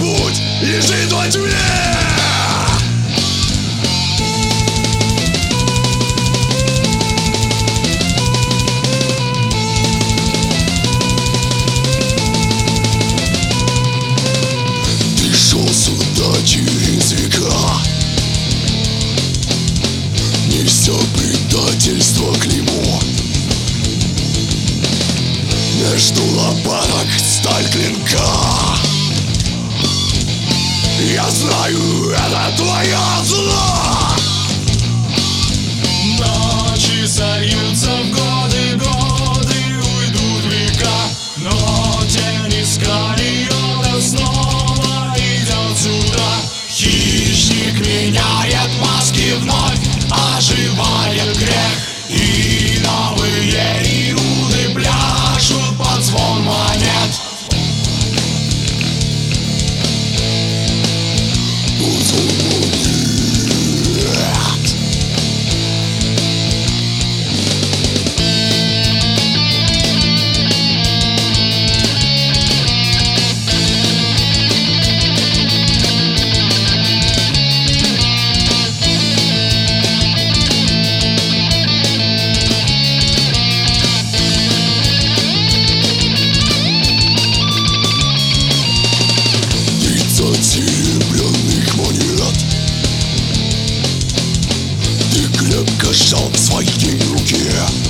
путь лежит во тьме. Через века неся предательство клеймо. Между лопаток сталь клинка. Я знаю, это твоя зла. Ночи сольются в годы, годы уйдут века, но тень Искариона снова идет сюда. Хищник меняет маски, вновь оживает грех, и новые Иуды пляшут под звон монет. Серебряных монет ты крепко сжал в своей руке.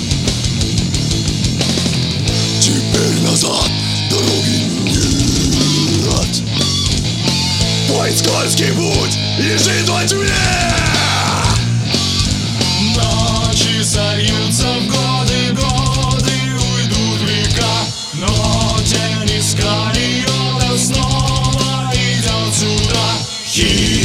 Теперь назад дороги нет. Твой скользкий путь лежит во тьме. Ночи сольются в годы, годы уйдут века, но тень Искариона снова идет сюда.